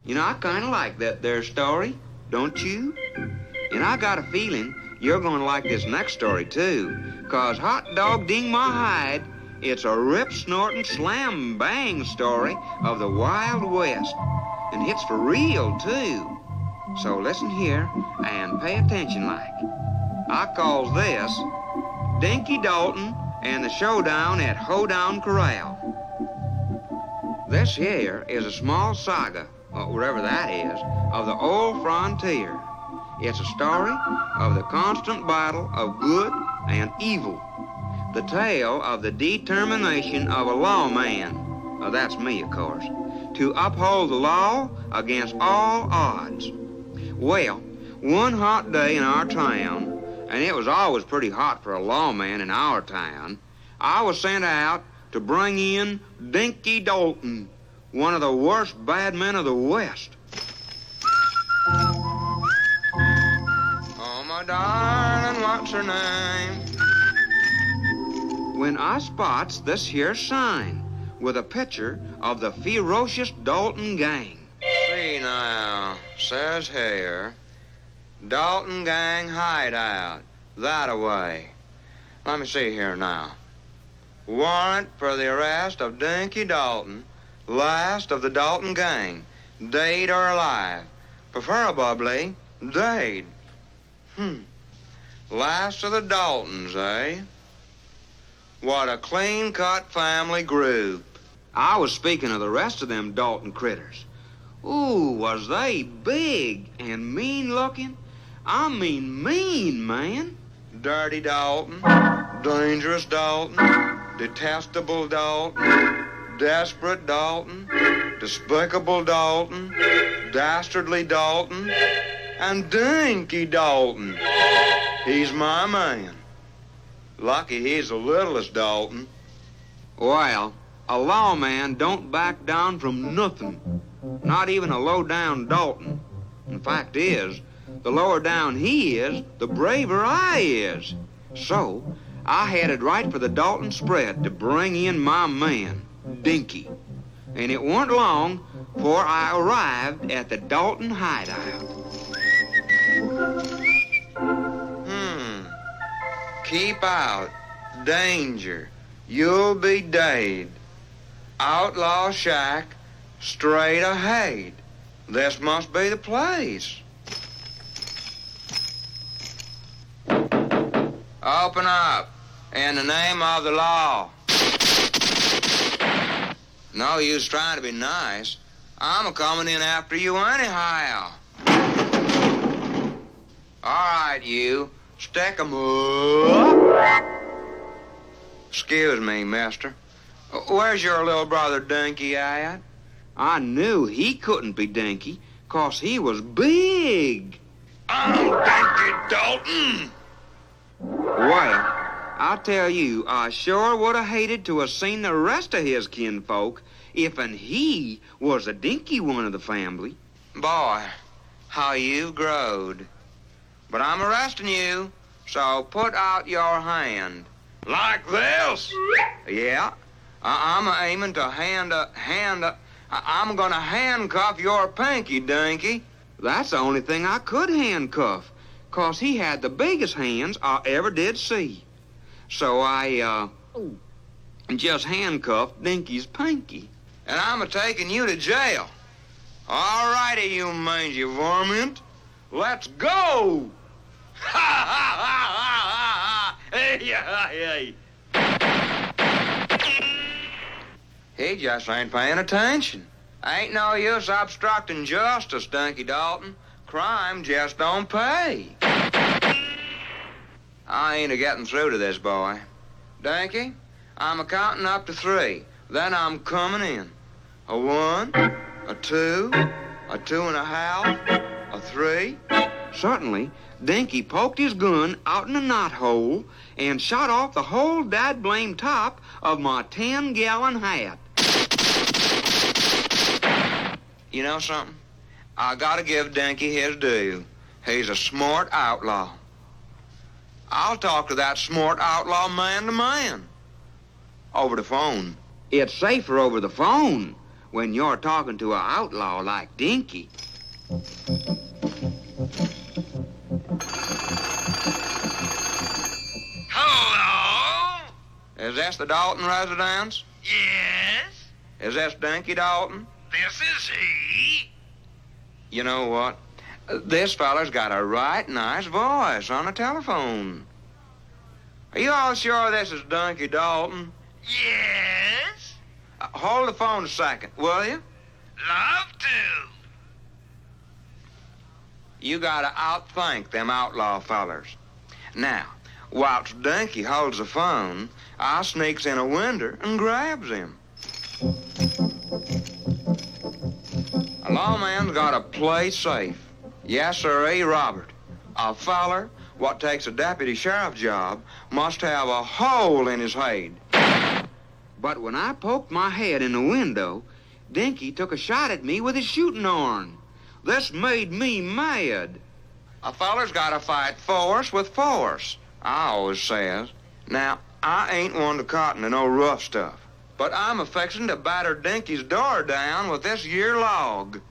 You know, I kind of like that there story, don't you? And I got a feeling you're going to like this next story, too. 'Cause hot dog ding my hide, it's a rip-snorting slam-bang story of the Wild West. And it's for real, too. So listen here and pay attention like. I calls this Dinky Dalton and the Showdown at Hoedown Corral. This here is a small saga, or whatever that is, of the old frontier. It's a story of the constant battle of good and evil. The tale of the determination of a lawman, that's me, of course, to uphold the law against all odds. Well, one hot day in our town, and it was always pretty hot for a lawman in our town, I was sent out to bring in Dinky Dalton, one of the worst bad men of the West. Oh, my darling, what's her name? When I spots this here sign with a picture of the ferocious Dalton gang. See now, says here, Dalton Gang Hideout, that-a-way. Let me see here now. Warrant for the arrest of Dinky Dalton, last of the Dalton Gang, dead or alive. Preferably dead. Last of the Daltons, eh? What a clean-cut family group. I was speaking of the rest of them Dalton critters. Ooh, was they big and mean-looking? I mean mean, man. Dirty Dalton, dangerous Dalton, detestable Dalton, desperate Dalton, despicable Dalton, dastardly Dalton, and Dinky Dalton. He's my man. Lucky he's the littlest Dalton. Well, a lawman don't back down from nothing. Not even a low-down Dalton. The fact is, the lower down he is, the braver I is. So, I headed right for the Dalton spread to bring in my man, Dinky. And it weren't long before I arrived at the Dalton hideout. Keep out. Danger. You'll be dead. Outlaw shack, straight ahead. This must be the place. Open up, in the name of the law. No use trying to be nice. I'm a-coming in after you anyhow. All right, you. Stick 'em up. Excuse me, mister. Where's your little brother Dinky at? I knew he couldn't be Dinky, 'cause he was big. I'm Dinky Dalton. Well, I tell you, I sure would have hated to have seen the rest of his kinfolk if'n he was a dinky one of the family. Boy, how you've growed. But I'm arresting you, so put out your hand. Like this? Yeah. I'm aiming to I'm gonna handcuff your pinky, Dinky. That's the only thing I could handcuff, 'cause he had the biggest hands I ever did see. So I just handcuffed Dinky's pinky. And I'm a-taking you to jail. All righty, you mangy varmint. Let's go! Ha ha ha ha ha! Hey, He just ain't paying attention. Ain't no use obstructing justice, Dinky Dalton. Crime just don't pay. I ain't a-getting through to this boy. Dinky, I'm a-counting up to 3. Then I'm coming in. A 1, a 2, a 2.5, a 3. Certainly, Dinky poked his gun out in a knothole and shot off the whole dad-blame top of my 10-gallon hat. You know something? I gotta give Dinky his due. He's a smart outlaw. I'll talk to that smart outlaw man to man. Over the phone. It's safer over the phone. when you're talking to an outlaw like Dinky. Hello? Is this the Dalton residence? Yes? Is this Dinky Dalton? This is he. You know what? This feller's got a right nice voice on the telephone. Are you all sure this is Dinky Dalton? Yes? Hold the phone a second, will you? Love to. You gotta outthink them outlaw fellers. Now, whilst Dinky holds the phone, I sneaks in a window and grabs him. A lawman's gotta play safe. Yes, sirree, Robert. A feller what takes a deputy sheriff's job must have a hole in his head. But when I poked my head in the window, Dinky took a shot at me with his shooting iron. This made me mad. A feller's gotta fight force with force, I always says. Now, I ain't one to cotton to no rough stuff, but I'm a-fixin' to batter Dinky's door down with this year log.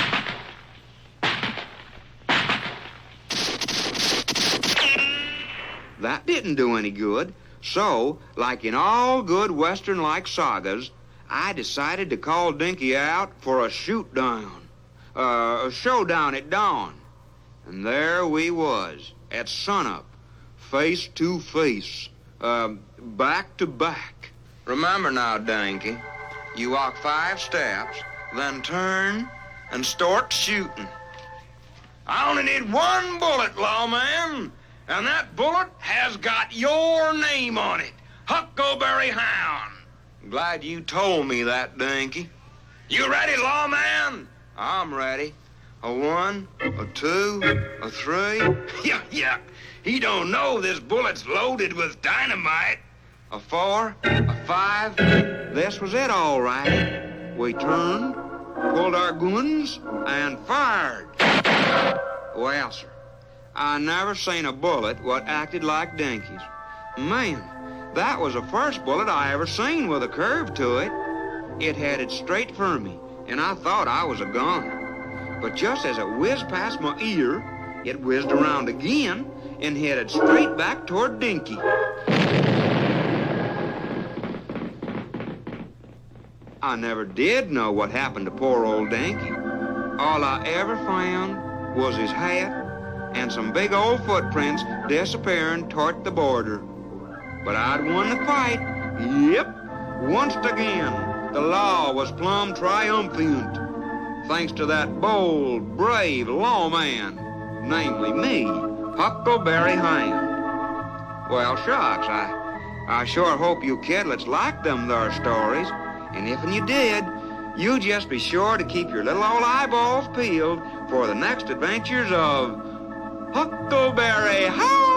That didn't do any good, so, like in all good Western-like sagas, I decided to call Dinky out for a shoot-down, a showdown at dawn. And there we was, at sunup, face to face, back to back. Remember now, Dinky, you walk 5 steps, then turn and start shooting. I only need 1 bullet, lawman, and that bullet has got your name on it, Huckleberry Hound. Glad you told me that, Dinky. You ready, lawman? I'm ready. A 1, a 2, a 3. Yeah. He don't know this bullet's loaded with dynamite. A 4, a 5. This was it, all right. We turned, pulled our guns, and fired. Well, sir, I never seen a bullet what acted like Dinky's. Man, that was the first bullet I ever seen with a curve to it. It headed straight for me, and I thought I was a goner. But just as it whizzed past my ear, it whizzed around again and headed straight back toward Dinky. I never did know what happened to poor old Dinky. All I ever found was his hat and some big old footprints disappearing toward the border. But I'd won the fight. Yep, once again, the law was plumb triumphant. Thanks to that bold, brave lawman, namely me, Huckleberry Hound. Well, shucks, I sure hope you kidlets like them there stories. And if you did, you just be sure to keep your little old eyeballs peeled for the next adventures of Huckleberry Hound!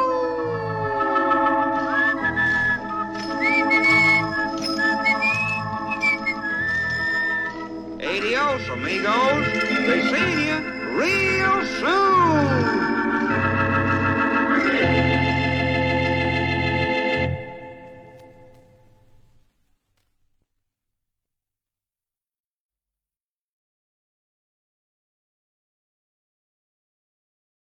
Adios, amigos. Be seeing you real soon.